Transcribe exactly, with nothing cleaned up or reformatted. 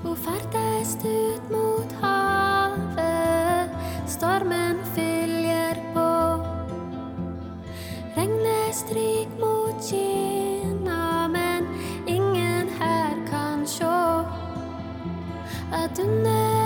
Hun ferdes ut mot havet, stormen fylger på. Regnet stryk mot kina, men ingen her kan sjå at under